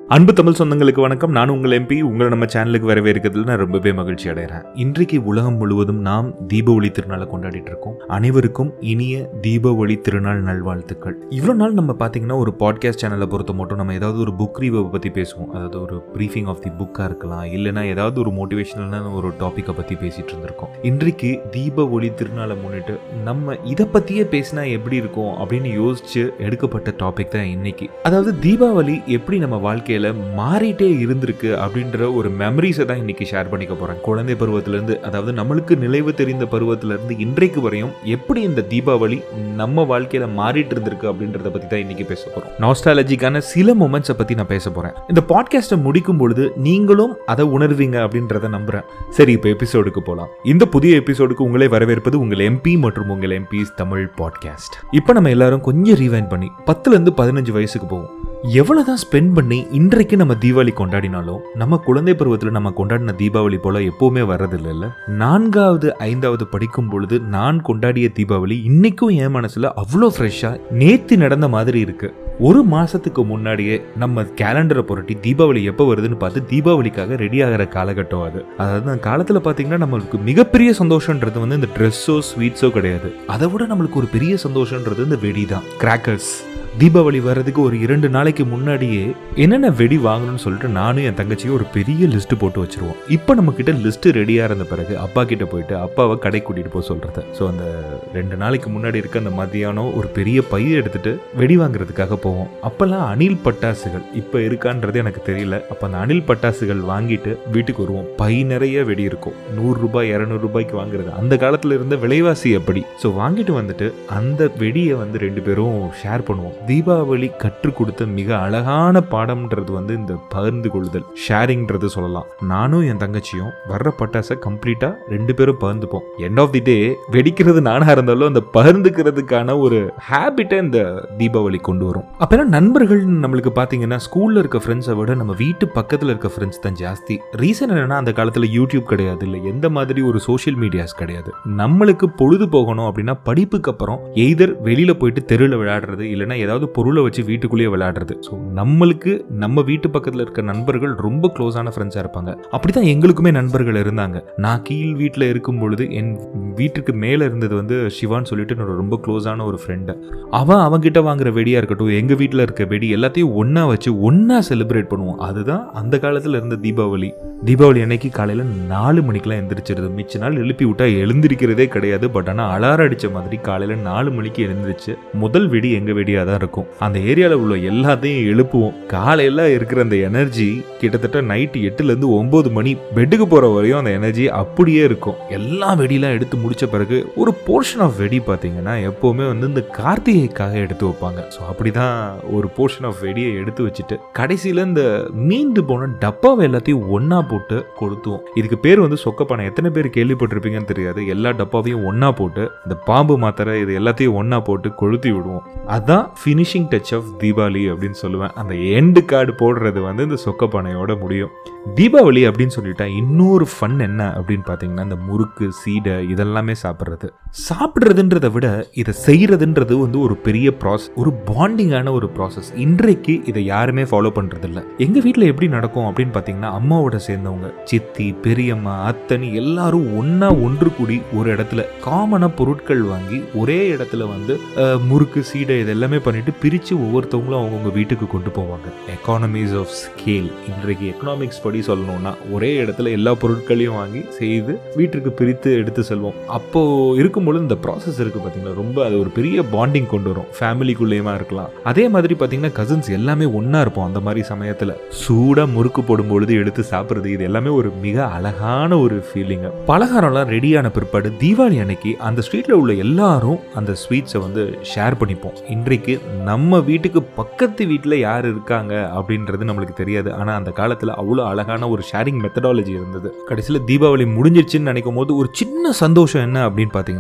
அன்பு தமிழ் சொந்தங்களுக்கு வணக்கம். நான் உங்கள் எம்பி. உங்களை நம்ம சேனலுக்கு வரவேற்கிறதுல நான் ரொம்பவே மகிழ்ச்சி அடைகிறேன். இன்றைக்கு உலகம் முழுவதும் நாம் தீப ஒளி திருநாளை கொண்டாடிட்டு இருக்கோம். அனைவருக்கும் இனிய தீப ஒளி திருநாள் நல்வாழ்த்துக்கள். இவ்வளோ நாள் நம்ம பார்த்தீங்கன்னா ஒரு பாட்காஸ்ட் சேனலை பொறுத்த மட்டும் நம்ம ஏதாவது ஒரு புக் ரிவ்யூ பற்றி பேசுவோம். அதாவது ஒரு ப்ரீஃபிங் ஆஃப் தி புக்காக இருக்கலாம், இல்லைனா ஏதாவது ஒரு மோட்டிவேஷனலான ஒரு டாப்பிக்கை பற்றி பேசிட்டு இருந்திருக்கோம். இன்றைக்கு தீப ஒளி திருநாளை முன்னிட்டு நம்ம இதை பற்றியே பேசினா எப்படி இருக்கும் அப்படின்னு யோசிச்சு எடுக்கப்பட்ட டாபிக் தான் இன்னைக்கு. அதாவது தீபாவளி எப்படி நம்ம வாழ்க்கையில் மாறிட்டே இருந்திருக்கு அப்படின்ற ஒரு மெமரிஸை தான் இன்னைக்கு ஷேர் பண்ணிக்க போறேன். குழந்தை பருவத்திலிருந்து, அதாவது நம்மளுக்கு நினைவு தெரிந்த பருவத்திலிருந்து இன்றைக்கு வரையும் எப்படி இந்த தீபாவளி நம்ம வாழ்க்கையில மாறிட்டு இருந்திருக்கு அப்படின்றத பத்தி தான் இன்னைக்கு பேச போறோம். நாஸ்டாலஜிக்கான சில மொமெண்ட்ஸை பத்தி நான் பேச போறேன். இந்த பாட்காஸ்ட்டை முடிக்கும் பொழுது நீங்களும் அதை உணர்வீங்க அப்படின்றத நம்புறேன். சரி, இப்போ எபிசோடுக்கு போலாம். இந்த புதிய எபிசோடுக்கு உங்களை வரவேற்பது உங்கள் எம்பி மற்றும் உங்கள் எம்பிஸ் தமிழ் பாட்காஸ்ட். இப்போ நம்ம எல்லாரும் கொஞ்சம் ரீவைண்ட் பண்ணி 10லேருந்து 15 வயசுக்கு போவோம். எவ்வளவுதான் ஸ்பெண்ட் பண்ணி இன்றைக்கு நம்ம தீபாவளி கொண்டாடினாலும் நம்ம குழந்தை பருவத்தில் நம்ம கொண்டாடின தீபாவளி போல எப்பவுமே வர்றதில்ல. 4வது 5வது படிக்கும் பொழுது நான் கொண்டாடிய தீபாவளி இன்னைக்கும் என் மனசுல அவ்வளோ ஃப்ரெஷ்ஷா நேத்து நடந்த மாதிரி இருக்கு. ஒரு மாசத்துக்கு முன்னாடியே நம்ம கேலண்டரை புரட்டி தீபாவளி எப்போ வருதுன்னு பார்த்து தீபாவளிக்காக ரெடி ஆகிற காலகட்டம் அது. அதாவது அந்த காலத்தில் பார்த்தீங்கன்னா நம்மளுக்கு மிகப்பெரிய சந்தோஷன்றது வந்து இந்த ட்ரெஸ்ஸோ ஸ்வீட்ஸோ கிடையாது. அதை விட நம்மளுக்கு ஒரு பெரிய சந்தோஷன்றது இந்த வெடி தான், கிராக்கர்ஸ். தீபாவளி வர்றதுக்கு ஒரு 2 நாளைக்கு முன்னாடியே என்னென்ன வெடி வாங்கணும்னு சொல்லிட்டு நானும் என் தங்கச்சியும் ஒரு பெரிய லிஸ்ட் போட்டு வச்சிருவோம். இப்போ நம்ம கிட்ட லிஸ்ட் ரெடியா இருந்த பிறகு அப்பா கிட்ட போயிட்டு அப்பாவை கடை கூட்டிட்டு போக சொல்றது. ஸோ அந்த 2 நாளைக்கு முன்னாடி இருக்க அந்த மதியானம் ஒரு பெரிய பையை எடுத்துட்டு வெடி வாங்குறதுக்காக போவோம். அப்பெல்லாம் அணில் பட்டாசுகள் இப்போ இருக்கான்றது எனக்கு தெரியல. அப்ப அந்த அணில் பட்டாசுகள் வாங்கிட்டு வீட்டுக்கு வருவோம். பை நிறைய வெடி இருக்கும். 100 ரூபாய் 200 ரூபாய்க்கு வாங்குறது அந்த காலத்துல இருந்த விலைவாசி எப்படி. ஸோ வாங்கிட்டு வந்துட்டு அந்த வெடியை வந்து 2 பேரும் ஷேர் பண்ணுவோம். தீபாவளி கற்றுக் கொடுத்த மிக அழகான பாடம்ன்றது வந்து இந்த பகிர்ந்து கொள்ளுதல், ஷேரிங்ன்றது சொல்லலாம். நானும் என் தங்கச்சியும் வர்ற பட்டாசை கம்ப்ளீட்டா 2 பேரும் பகிர்ந்துப்போம். எண்ட் ஆஃப் தி டே வெடிக்கிறது நானா இருந்தாலும் அந்த பகிர்ந்துக்கிறதுக்கான ஒரு ஹேபிட்டை இந்த தீபாவளி கொண்டு வரும். அப்பெல்லாம் நண்பர்கள் நம்மளுக்கு பாத்தீங்கன்னா ஸ்கூல்ல இருக்க ஃப்ரெண்ட்ஸை விட நம்ம வீட்டு பக்கத்துல இருக்க ஃப்ரெண்ட்ஸ் தான் ஜாஸ்தி. ரீசன் என்னன்னா அந்த காலத்துல யூடியூப் கிடையாது, இல்லை எந்த மாதிரி ஒரு சோஷியல் மீடியாஸ் கிடையாது. நம்மளுக்கு பொழுது போகணும் அப்படின்னா படிப்புக்கு அப்புறம் எய்தர் வெளியில போயிட்டு தெருவில் விளையாடுறது, இல்லைன்னா ஏதாவது பொருளை வச்சு வீட்டுக்குள்ளேயே விளையாடுறது. ஸோ நம்மளுக்கு நம்ம வீட்டு பக்கத்தில் இருக்க நண்பர்கள் ரொம்ப க்ளோஸான ஃப்ரெண்ட்ஸாக இருப்பாங்க. அப்படிதான் எங்களுக்குமே நண்பர்கள் இருந்தாங்க. நான் கீழ் வீட்டில் இருக்கும் பொழுது என் வீட்டுக்கு மேலே இருந்தது வந்து சிவான்னு சொல்லிட்டு என்னோட ரொம்ப க்ளோஸான ஒரு ஃப்ரெண்டு. அவன்கிட்ட வாங்குற வெடியாக இருக்கட்டும், எங்கள் வீட்டில் இருக்க வெடி எல்லாத்தையும் ஒன்றா வச்சு ஒன்றா செலிப்ரேட் பண்ணுவோம். அதுதான் அந்த காலத்தில் இருந்த தீபாவளி. தீபாவளி அன்னைக்கு காலையில் 4 மணிக்கெலாம் எழுந்திரிச்சிருது. மிச்ச நாள் எழுப்பி விட்டா எழுந்திருக்கிறதே கிடையாது. பட் ஆனால் அலாரம் அடித்த மாதிரி காலையில் 4 மணிக்கு எழுந்திரிச்சு முதல் வெடி எங்கள் வெடியாக தான் இருக்கும். அந்த ஏரியாவில் உள்ள எல்லாத்தையும் எழுப்புவோம். காலையில் இருக்கிற அந்த எனர்ஜி கிட்டத்தட்ட நைட்டு 8லேருந்து 9 மணி பெட்டுக்கு போகிற வரையும் அந்த எனர்ஜி அப்படியே இருக்கும். எல்லா வெடியெல்லாம் எடுத்து முடிச்ச பிறகு ஒரு போர்ஷன் ஆஃப் வெடி பார்த்தீங்கன்னா எப்போவுமே வந்து இந்த கார்த்திகைக்காக எடுத்து வைப்பாங்க. ஸோ அப்படிதான் ஒரு போர்ஷன் ஆஃப் வெடியை எடுத்து வச்சுட்டு கடைசியில் இந்த மீண்டு போன டப்பாவை எல்லாத்தையும் ஒன்றா போட்டு கொளுத்துவோம். இதுக்கு பேர் வந்து சொக்கப்பானை. எத்தனை பேர் கேள்விப்பட்டிருப்பீங்கன்னு தெரியாது. எல்லா டப்பாவையும் ஒன்றா போட்டு இந்த பாம்பு மாத்திரை இது எல்லாத்தையும் ஒன்றா போட்டு கொளுத்தி விடுவோம். அதான் ஃபினிஷிங் டச் ஆஃப் தீபாவளி அப்படின்னு சொல்லுவேன். அந்த எண்டு கார்டு போடுறது வந்து இந்த சொக்கப்பானையோட முடியும். தீபாவளி அப்படின்னு சொல்லிட்டா இன்னொரு ஃபன் என்ன அப்படின்னு பார்த்தீங்கன்னா இந்த முறுக்கு, சீடை இதெல்லாமே சாப்பிட்றதுன்றதை விட இதை செய்யறதுன்றது வந்து ஒரு பெரிய ப்ராசஸ், ஒரு பாண்டிங்கான ஒரு ப்ராசஸ். இன்றைக்கு இதை யாருமே ஃபாலோ பண்றதில்ல. எங்க வீட்டில் எப்படி நடக்கும் அப்படின்னு பார்த்தீங்கன்னா அம்மாவோட சேர்ந்தவங்க சித்தி, பெரியம்மா, அத்தனி எல்லாரும் ஒன்று கூடி ஒரு இடத்துல காமனா பொருட்கள் வாங்கி ஒரே இடத்துல வந்து முறுக்கு, சீடை இதெல்லாமே பண்ணிட்டு பிரித்து ஒவ்வொருத்தவங்களும் அவங்கவுங்க வீட்டுக்கு கொண்டு போவாங்க. Economies of scale. இன்றைக்கு எக்கனாமிக்ஸ் படி சொல்லணும்னா ஒரே இடத்துல எல்லா பொருட்களையும் வாங்கி செய்து வீட்டுக்கு பிரித்து எடுத்து செல்வோம். அப்போ இருக்கும்போது இந்த ப்ராசஸ் இருக்கு பார்த்தீங்களா, ரொம்ப அது ஒரு பெரிய பாண்டிங் கொண்டு வரும். ஃபேமிலிக்குள்ளேயுமா இருக்கலாம். அதே மாதிரி பார்த்தீங்கன்னா கசின்ஸ் எல்லாமே ஒன்றா இருப்போம். அந்த மாதிரி சமயத்தில் சூடாக முறுக்கு போடும்பொழுது எடுத்து சாப்பிட்றது இது எல்லாமே ஒரு மிக அழகான ஒரு ஃபீலிங். பலகாரம்லாம் ரெடியான பிற்பாடு தீபாவளி அன்னைக்கு அந்த ஸ்ட்ரீட்டில் உள்ள எல்லாரும் அந்த ஸ்வீட்ஸை வந்து ஷேர் பண்ணிப்போம். இன்றைக்கு நம்ம வீட்டுக்கு பக்கத்து வீட்டில் யார் இருக்காங்க அப்படின்றது நம்மளுக்கு தெரியாது. ஆனால் அந்த காலத்தில் அவ்வளோ அழகான ஒரு ஷேரிங் மெத்தடாலஜி இருந்தது. கடைசியில் தீபாவளி முடிஞ்சிருச்சுன்னு நினைக்கும் போது ஒரு சின்ன சந்தோஷம் என்ன அப்படின்னு பார்த்தீங்கன்னா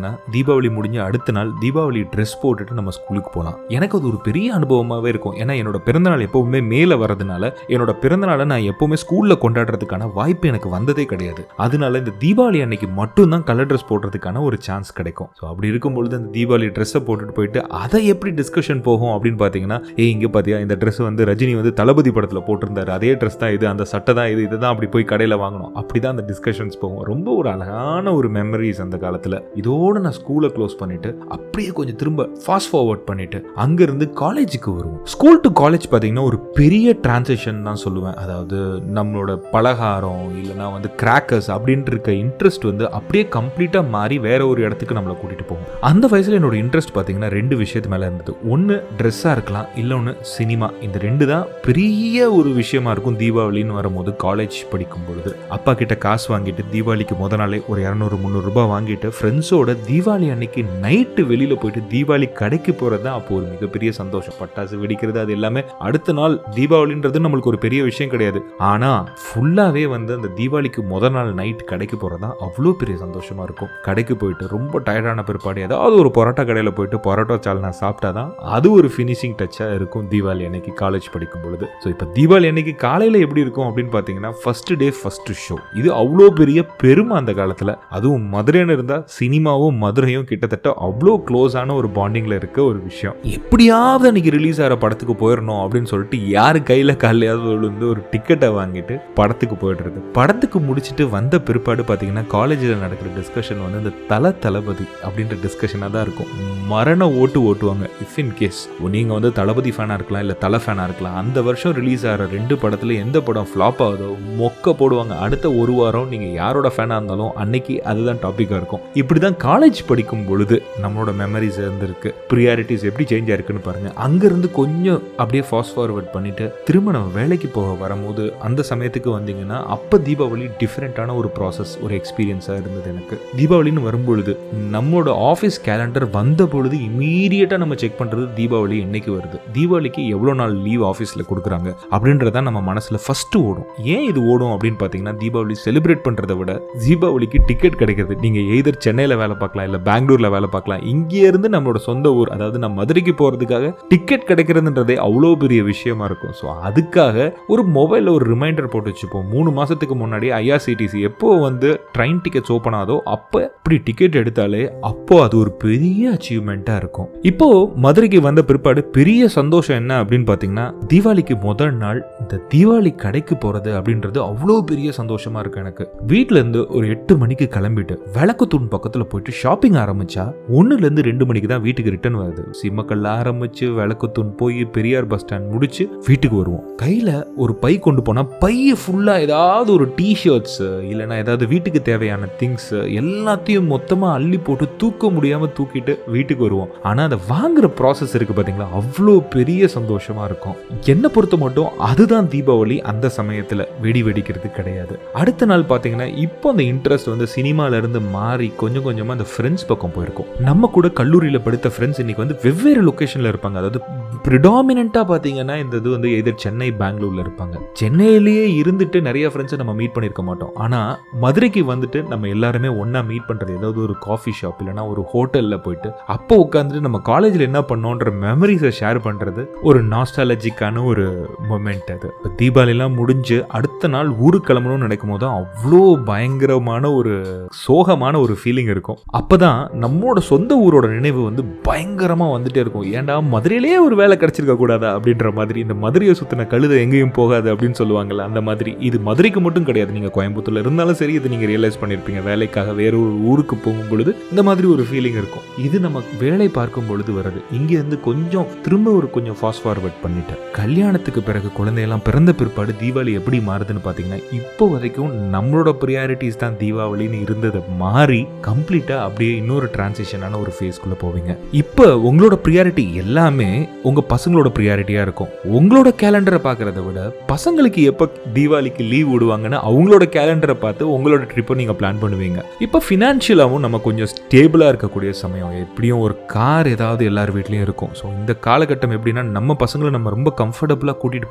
என்னன்னா, தீபாவளி முடிஞ்ச அடுத்த நாள் தீபாவளி ட்ரெஸ் போட்டுட்டு நம்ம ஸ்கூலுக்கு போகலாம். எனக்கு அது ஒரு பெரிய அனுபவமாகவே இருக்கும். ஏன்னா என்னோட பிறந்தநாள் எப்பவுமே மேலே வரதுனால என்னோட பிறந்தநாளை நான் எப்பவுமே ஸ்கூலில் கொண்டாடுறதுக்கான வாய்ப்பு எனக்கு வந்ததே கிடையாது. அதனால இந்த தீபாவளி அன்னைக்கு மட்டும்தான் கலர் ட்ரெஸ் போடுறதுக்கான ஒரு சான்ஸ் கிடைக்கும். ஸோ அப்படி இருக்கும்பொழுது அந்த தீபாவளி ட்ரெஸ்ஸை போட்டுட்டு போயிட்டு அதை எப்படி டிஸ்கஷன் போகும் அப்படின்னு பார்த்தீங்கன்னா, இங்கே பார்த்தியா இந்த ட்ரெஸ் வந்து ரஜினி வந்து தளபதி படத்தில் போட்டிருந்தாரு, அதே ட்ரெஸ் தான் இது, அந்த சட்டை தான் இது, இதுதான் அப்படி போய் கடையில் வாங்கணும், அப்படி தான் அந்த டிஸ்கஷன்ஸ் போகும். ரொம்ப ஒரு அழகான ஒரு மெமரிஸ் அந்த காலத்தில். இதோடு நான் ஸ்கூலை க்ளோஸ் பண்ணிட்டு அப்படியே கொஞ்சம் திரும்ப ஃபாஸ்ட் ஃபார்வர்ட் பண்ணிட்டு அங்கேருந்து காலேஜுக்கு வருவோம். ஸ்கூல் டு காலேஜ் பார்த்தீங்கன்னா ஒரு பெரிய டிரான்சிஷன் தான் சொல்லுவேன். அதாவது நம்மளோட பலகாரம் இல்லைனா வந்து கிராக்கர்ஸ் அப்படின்ட்டு இருக்க இன்ட்ரெஸ்ட் வந்து அப்படியே கம்ப்ளீட்டாக மாறி வேற ஒரு இடத்துக்கு நம்மளை கூட்டிகிட்டு போகும். அந்த வயசில் என்னோட இன்ட்ரெஸ்ட் பார்த்தீங்கன்னா 2 விஷயத்து மேலே இருந்தது. ஒன்று ட்ரெஸ்ஸாக இருக்கலாம், இல்லொன்று சினிமா. இந்த 2 தான் பெரிய ஒரு விஷயமா இருக்கும் தீபாவளின்னு வரும்போது. காலேஜ் படிக்கும் பொழுது அப்பா கிட்ட காசு வாங்கிட்டு தீபாவளிக்கு முத நாளே ஒரு 200-300 ரூபாய் வாங்கிட்டு ஃப்ரெண்ட்ஸோட தீபாவளி அன்னைக்கு நைட்டு வெளியில் போயிட்டு தீபாவளி கடைக்கு போகிறது தான் அப்போ ஒரு மிகப்பெரிய சந்தோஷம். பட்டாசு வெடிக்கிறது அது எல்லாமே அடுத்த நாள் தீபாவளின்றது நம்மளுக்கு ஒரு பெரிய விஷயம் கிடையாது. ஆனால் ஃபுல்லாகவே வந்து அந்த தீபாவளிக்கு முத நாள் நைட் கடைக்கு போகிறது தான் அவ்வளோ பெரிய சந்தோஷமாக இருக்கும். கடைக்கு போயிட்டு ரொம்ப டயர்டான பிற்பாடு ஏதாவது ஒரு பரோட்டா கடையில் போயிட்டு பரோட்டா சால்னா சாப்பிட்டா தான் அது ஒரு ஃபினிஷிங் டச்சாக இருக்கும் தீபாவளி அன்னைக்கு காலேஜ் படிக்கும் பொழுது. ஸோ இப்போ தீபாவளி அன்னைக்கு காலையில் எப்படி இருக்கும் அப்படின்னு பார்த்தீங்கன்னா, ஃபர்ஸ்ட் டே ஃபர்ஸ்ட் ஷோ. இது அவ்வளோ பெரிய பெருமை அந்த காலத்தில். அதுவும் மதுரைன்னு இருந்தால் சினிமாவும் மதுரையும் கிட்டத்தட்ட அவ்வளோ க்ளோஸான ஒரு பாண்டிங்கில் இருக்க ஒரு விஷயம். எப்படியாவது அன்னைக்கு ரிலீஸ் ஆகிற படத்துக்கு போயிடணும் அப்படின்னு சொல்லிட்டு யார் கையில் காலையாவது விழுந்து ஒரு டிக்கெட்டை வாங்கிட்டு படத்துக்கு போயிடுறது. படத்துக்கு முடிச்சுட்டு வந்த பிற்பாடு பார்த்தீங்கன்னா காலேஜில் நடக்கிற டிஸ்கஷன் வந்து இந்த தளபதி அப்படின்ற டிஸ்கஷனாக தான் இருக்கும். மரண ஓட்டுவாங்க. இஃப் இன் கேஸ் நீங்கள் வந்து தளபதி ஃபேனாக இருக்கலாம், இல்லை தலை ஃபேனாக இருக்கலாம். அந்த வருஷம் ரிலீஸ் ஆகிற 2 படத்தில் எந்த படம் ஃப்ளாப் ஆகுதோ மொக்க போடுவாங்க. அடுத்த ஒரு வாரம் நீங்கள் யாரோட ஃபேனாக இருந்தாலும் அன்னைக்கு அதுதான் டாப்பிக்காக இருக்கும். இப்படி தான் காலேஜ் படிக்கும் பொழுது நம்மளோட மெமரிஸ் இருந்திருக்கு. ப்ரியாரிட்டிஸ் எப்படி சேஞ்ச் ஆயிருக்குன்னு பாருங்கள். அங்கேருந்து கொஞ்சம் அப்படியே ஃபாஸ்ட் ஃபார்வர்ட் பண்ணிவிட்டு திரும்ப நம்ம வேலைக்கு போக வரும்போது அந்த சமயத்துக்கு வந்தீங்கன்னா அப்போ தீபாவளி டிஃப்ரெண்ட்டான ஒரு ப்ராசஸ், ஒரு எக்ஸ்பீரியன்ஸாக இருந்தது எனக்கு. தீபாவளின்னு வரும்பொழுது நம்மளோட ஆஃபீஸ் கேலண்டர் வந்த பொழுது இமீடியட்டாக நம்ம செக் பண்ணுறது தீபாவளி என்னைக்கு வருது, தீபாவளிக்கு எவ்வளோ நாள் லீவ் ஆஃபீஸில் கொடுக்குறாங்க அப்படின்றத நம்ம மனசில் ஃபஸ்ட்டு ஓடும். ஏன் இது ஓடும் அப்படின்னு பார்த்தீங்கன்னா, தீபாவளி செலிப்ரேட் பண்ணுறதை விட தீபாவளிக்கு டிக்கெட் கிடைக்கிறது. நீங்கள் எய்தர் சென்னையில் வேலை பார்க்கலாம், இல்லை பெங்களூரில் வேலை பார்க்கலாம். இங்கே இருந்து நம்மளோட சொந்த ஊர், அதாவது நம்ம மதுரைக்கு போகிறதுக்காக டிக்கெட் கிடைக்கிறதுன்றதே அவ்வளோ பெரிய விஷயமா இருக்கும். ஸோ அதுக்காக ஒரு மொபைலில் ஒரு ரிமைண்டர் போட்டு வச்சுப்போம். 3 மாதத்துக்கு முன்னாடி ஐஆர்சிடிசி எப்போ வந்து ட்ரெயின் டிக்கெட்ஸ் ஓப்பன் ஆகுதோ அப்போ இப்படி டிக்கெட் எடுத்தாலே அப்போ அது ஒரு பெரிய அச்சீவ்மெண்ட்டாக இருக்கும். இப்போ மதுரைக்கு வந்த பிற்பாடு பெரிய சந்தோஷம் என்ன அப்படின்னு பார்த்தீங்கன்னா, தீபாவளிக்கு முதல் நாள் இந்த தீபாவளி கடைக்கு போகிறது அப்படின்றது அவ்வளோ பெரிய சந்தோஷமாக இருக்குது எனக்கு. வீட்டிலேருந்து ஒரு 8 மணிக்கு கிளம்பிட்டு விளக்குத்தூண் பக்கத்தில் போயிட்டு ஷாப்பிங் ஆரம்பிச்சா 1லேருந்து 2 மணிக்கு தான் வீட்டுக்கு ரிட்டர்ன் வருது. சிம்மக்கல்ல ஆரம்பிச்சு விளக்குத்தூண் போய் பெரியார் பஸ் ஸ்டாண்ட் முடிச்சு வீட்டுக்கு வருவோம். கையில் ஒரு பை கொண்டு போனால் பைய ஃபுல்லாக ஏதாவது ஒரு டிஷர்ட்ஸ் இல்லைனா ஏதாவது வீட்டுக்கு தேவையான திங்ஸ் எல்லாத்தையும் மொத்தமாக அள்ளி போட்டு தூக்க முடியாமல் தூக்கிட்டு வீட்டுக்கு வருவோம். ஆனால் அதை வாங்குற ப்ராசஸ் இருக்குது பார்த்தீங்களா, அவ்வளோ பெரிய சந்தோஷமாக இருக்கும். என்னை பொறுத்த மட்டும் அதுதான் தீபாவளி. அந்த சமயத்தில் வெடிக்கிறது கிடையாது. அடுத்த நாள் பார்த்தீங்கன்னா இப்போ அந்த இன்ட்ரெஸ்ட் வந்து சினிமாவிலேருந்து மாறி கொஞ்சம் கொஞ்சமாக அந்த ஃப்ரெண்ட்ஸ் பக்கம் போயிருக்கும். நம்ம கூட கல்லூரியில் படித்த ஃப்ரெண்ட்ஸ் இன்னைக்கு வந்து வெவ்வேறு லொக்கேஷனில் இருப்பாங்க. அதாவது ப்ரிடாமினெண்ட்டாக பார்த்தீங்கன்னா இந்த இது வந்து எதிர் சென்னை பெங்களூரில் இருப்பாங்க. சென்னையிலேயே இருந்துட்டு நிறைய ஃப்ரெண்ட்ஸை நம்ம மீட் பண்ணியிருக்க மாட்டோம். ஆனால் மதுரைக்கு வந்துட்டு நம்ம எல்லாருமே ஒன்றா மீட் பண்ணுறது ஏதாவது ஒரு காஃபி ஷாப் இல்லைனா ஒரு ஹோட்டலில் போயிட்டு அப்போ உட்காந்துட்டு நம்ம காலேஜில் என்ன பண்ணோன்ற மெமரிஸை ஷேர் பண்ணுறது ஒரு நாஸ்டாலஜிக்கான ஒரு மொமெண்ட் அது. இப்போ தீபாவளிலாம் முடிஞ்சு அடுத்த நாள் ஊருக்கு கிளம்பணும்னு நினைக்கும் போது அவ்வளோ பயங்கரமான ஒரு சோகமான ஒரு ஃபீலிங் இருக்கும். அப்போ தான் நம்மளோட சொந்த ஊரோட நினைவு வந்து பயங்கரமாக வந்துட்டே இருக்கும். ஏன்டா மதுரையிலேயே ஒரு வேலை கிடைச்சிருக்க கூடாதா அப்படின்ற மாதிரி. இந்த மதுரையை சுற்றின கழுதை எங்கேயும் போகாது அப்படின்னு சொல்லுவாங்கல்ல, அந்த மாதிரி. இது மதுரைக்கு மட்டும் கிடையாது, நீங்கள் கோயம்புத்தூர்ல இருந்தாலும் சரி இது நீங்கள் ரியலைஸ் பண்ணியிருப்பீங்க. வேலைக்காக வேற ஒரு ஊருக்கு போகும் பொழுது இந்த மாதிரி ஒரு ஃபீலிங் இருக்கும். இது நம்ம வேலை பார்க்கும் பொழுது வருது. இங்கேருந்து கொஞ்சம் திரும்ப ஒரு கொஞ்சம் ஃபாஸ்ட் ஃபார்வர்ட் பண்ணிட்டேன். கல்யாணத்துக்கு பிறகு குழந்தையெல்லாம் பிறந்த பிற்பாடு தீபாவளி எப்படி மாறுதுன்னு பார்த்தீங்கன்னா, இப்போ வரைக்கும் நம்மளோட ப்ரியாரிட்டிஸ் தான் தீபாவளின்னு இருந்ததை மாறி கம்ப்ளீட்டாக அப்படியே இன்னொரு டிரான்சிஷனான ஒரு ஃபேஸ்க்குள்ளே போவீங்க. இப்போ உங்களோட ப்ரியாரிட்டி எல்லாமே உங்கள் பசங்களோட ப்ரியாரிட்டியாக இருக்கும். உங்களோட கேலண்டரை பார்க்குறத விட பசங்களுக்கு எப்போ தீபாவளிக்கு லீவ் விடுவாங்கன்னு அவங்களோட கேலண்டரை பார்த்து உங்களோட ட்ரிப்பை நீங்கள் பிளான் பண்ணுவீங்க. இப்போ ஃபினான்ஷியலாகவும் நம்ம கொஞ்சம் ஸ்டேபிளாக இருக்கக்கூடிய சமயம். எப்படியும் ஒரு கார் ஏதாவது எல்லார் வீட்லேயும் இருக்கும். ஸோ இந்த காலகட்டம் எப்படின்னா நம்ம பசங்களை நம்ம ரொம்ப கம்ஃபர்டபுளாக கூட்டிகிட்டு போனோம் அப்படின்ற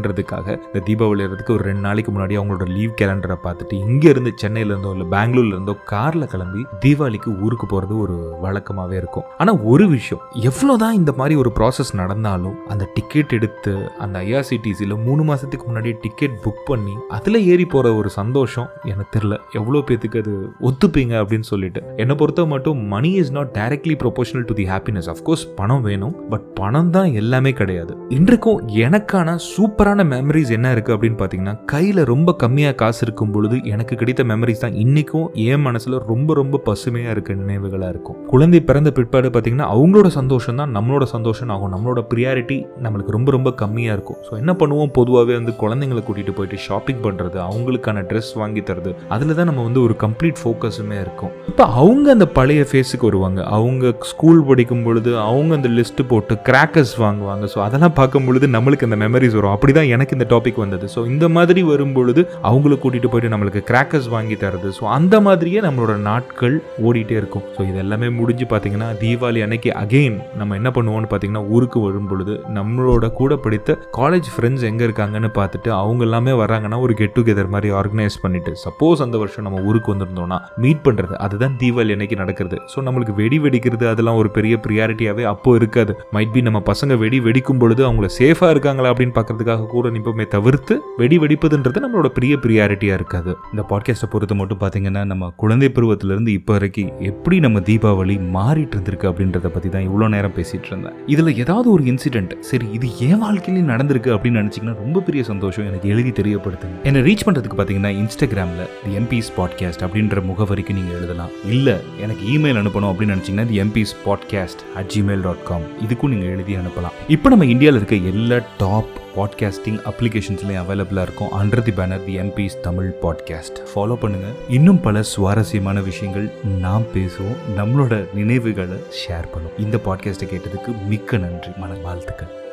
அப்படின்றதுக்காக இந்த தீபாவளி வரதுக்கு ஒரு 2 நாளைக்கு முன்னாடி அவங்களோட லீவ் கேலண்டரை பார்த்துட்டு இங்கேருந்து சென்னையிலேருந்தோ இல்லை பெங்களூர்லேருந்தோ காரில் கிளம்பி தீபாவளிக்கு ஊருக்கு போகிறது ஒரு வழக்கமாகவே இருக்கும். ஆனால் ஒரு விஷயம், எவ்வளோதான் இந்த மாதிரி ஒரு ப்ராசஸ் நடந்தாலும் அந்த டிக்கெட் எடுத்து அந்த ஐஆர்சிடிசியில் 3 மாதத்துக்கு முன்னாடி டிக்கெட் புக் பண்ணி அதில் ஏறி போகிற ஒரு சந்தோஷம் எனக்கு தெரியல எவ்வளோ பேத்துக்கு அது ஒத்துப்பீங்க அப்படின்னு சொல்லிட்டு. என்னை பொறுத்த மட்டும் money is not directly proportional to the happiness. Of course பணம் வேணும், பட் பணம் தான் எல்லாமே கிடையாது. இன்றைக்கும் எனக்கான சூப்பரான மெமரிஸ் என்ன இருக்கு அப்படின்னு பார்த்தீங்கன்னா, கையில் ரொம்ப கம்மியாக காசு இருக்கும் பொழுது எனக்கு கிடைத்த மெமரிஸ் தான் இன்னைக்கும் என் மனசுல ரொம்ப ரொம்ப பசுமையா இருக்க நினைவுகளா இருக்கும். குழந்தை பிறந்த பிற்பாடு பார்த்தீங்கன்னா அவங்களோட சந்தோஷம் தான் நம்மளோட சந்தோஷம் ஆகும். நம்மளோட ப்ரியாரிட்டி நம்மளுக்கு ரொம்ப ரொம்ப கம்மியாக இருக்கும். ஸோ என்ன பண்ணுவோம், பொதுவாகவே வந்து குழந்தைங்களை கூட்டிகிட்டு போயிட்டு ஷாப்பிங் பண்ணுறது, அவங்களுக்கான ட்ரெஸ் வாங்கி தரது, அதில் தான் நம்ம வந்து ஒரு கம்ப்ளீட் ஃபோக்கஸுமே இருக்கும். இப்போ அவங்க அந்த பழைய ஃபேஸுக்கு வருவாங்க. அவங்க ஸ்கூல் படிக்கும் பொழுது அவங்க அந்த லிஸ்ட் போட்டு கிராக்கர்ஸ் வாங்குவாங்க. ஸோ அதெல்லாம் பார்க்கும் பொழுது நம்மளுக்கு அந்த மெமரிஸ் வரும். அப்படி தான் எனக்கு இந்த டாபிக் வந்தது. ஸோ இந்த மாதிரி வரும்பொழுது அவங்களை கூட்டிகிட்டு போயிட்டு நம்மளுக்கு கிராக்கர்ஸ் வாங்கி தரது, ஸோ அந்த மாதிரியே நம்மளோட நாட்கள் ஓடிட்டே இருக்கும். ஸோ இது எல்லாமே முடிஞ்சு பார்த்தீங்கன்னா தீபாவளி அன்னைக்கு அகெயின் நம்ம என்ன பண்ணுவோம்னு பார்த்தீங்கன்னா, ஊருக்கு வரும் பொழுது நம்மளோட கூட படித்த காலேஜ் ஃப்ரெண்ட்ஸ் எங்கே இருக்காங்கன்னு பார்த்துட்டு அவங்க எல்லாமே வராங்கன்னா ஒரு கெட் டுகெதர் மாதிரி ஆர்கனைஸ் பண்ணிட்டு, சப்போஸ் அந்த வருஷம் நம்ம ஊருக்கு வந்திருந்தோம்னா மீட் பண்ணுறது, அதுதான் தீபாவளி அன்னைக்கு நடக்கிறது. ஸோ நம்மளுக்கு வெடி வெடிக்கிறது அதெல்லாம் ஒரு பெரிய ப்ரியாரிட்டியாகவே அப்போ இருக்காது. மைட் பி நம்ம பசங்க வெடி வெடிக்கும் பொழுது அவங்கள சேஃபாக இருக்காங்களா அப்படின்னு பார்க்கறதுக்காக கூட நிற்போமே தவிர்த்து வெடி வெடிப்பதுன்றது நம்மளோட பெரிய ப்ரியாரிட்டியாக இருக்காது. இந்த பாட்காஸ்ட்டை பொறுத்த மட்டும் பார்த்தீங்கன்னா, நம்ம குழந்தை பருவத்திலிருந்து இப்போ வரைக்கும் எப்படி நம்ம தீபாவளி மாறிட்டு இருந்திருக்கு அப்படின்றத பற்றி தான் இவ்வளோ நேரம் பேசிகிட்டு இருந்தேன். இதில் ஏதாவது ஒரு இன்சிடென்ட் சரி இது என் வாழ்க்கையிலேயும் நடந்திருக்கு அப்படின்னு நினச்சிங்கன்னா ரொம்ப பெரிய சந்தோஷம், எனக்கு எழுதி தெரியப்படுத்துங்க. என்னை ரீச் பண்ணுறதுக்கு பார்த்தீங்கன்னா இன்ஸ்டாகிராமில் தி எம்பிஸ் பாட்காஸ்ட் அப்படின்ற முகவரிக்கு நீங்கள் எழுதலாம். இல்லை எனக்கு இமெயில் அனுப்பணும் அப்படின்னு நினச்சிங்கன்னா தி எம்பிஸ் பாட்காஸ்ட் @gmail.com இதுக்கும் நீங்கள் எழுதி அனுப்பலாம். இப்போ நம்ம இந்தியாவில் இருக்க எல்லா டாப் பாட்காஸ்டிங் அப்ளிகேஷன்ஸ்லையும் அவைலபிளாக இருக்கும். Under the banner the MBS Tamil podcast follow பண்ணுங்க. இன்னும் பல சுவாரஸ்யமான விஷயங்கள் நாம் பேசுவோம், நம்மளோட நினைவுகளை ஷேர் பண்ணுவோம். இந்த பாட்காஸ்ட்டை கேட்டதுக்கு மிக்க நன்றி, மன வாழ்த்துக்கள்.